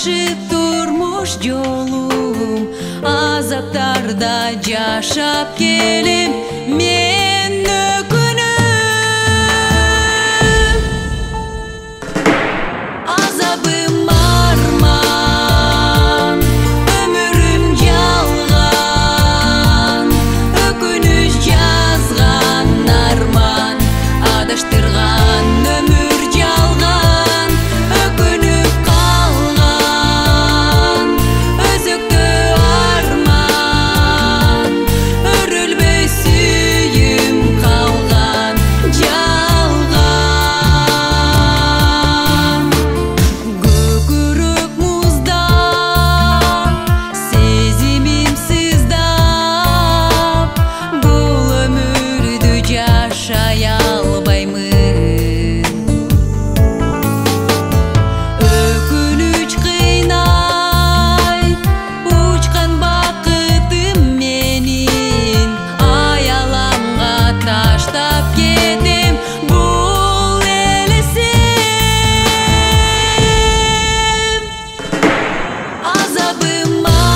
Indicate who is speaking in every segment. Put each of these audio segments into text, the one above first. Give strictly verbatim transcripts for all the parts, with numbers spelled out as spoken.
Speaker 1: жакшы турмуш жолум, азаптарда жашап келем мен өкүнүп. Азабым арман, өмүрүм жалган, өкүнүч жазган арман, адаштырган өмүр жалган, өкүнүп калган өзөктө арман, өрүлбөй сүйүм калган жалган. Көкүрөк музда сезимим сыздап, бул өмүрдү жашай албаймын. Өкүнүч кыйнай учкан бакытым менин, аяламга таштап кетем бул эле сен. Азабым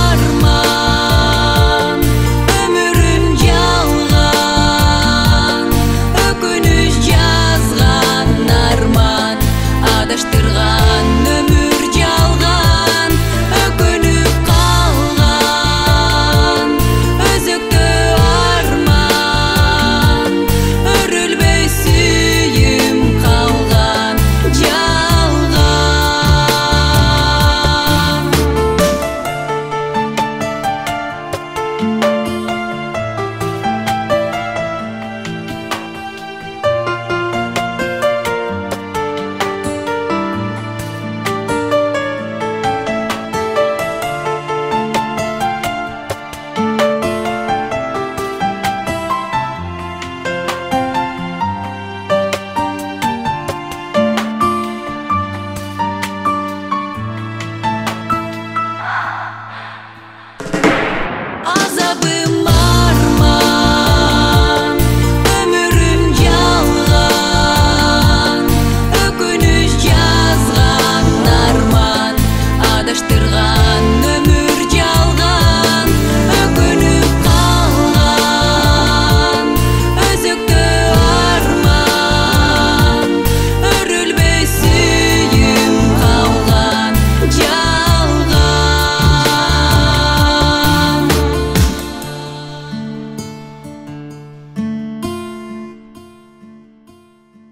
Speaker 1: арман, өмүрүм жалган, өкүнүч жазган арман, адаштырган өмүр жалган, өкүнүп калган өзөктө арман, өрүлбөй сүйүм калган жалган. Азабым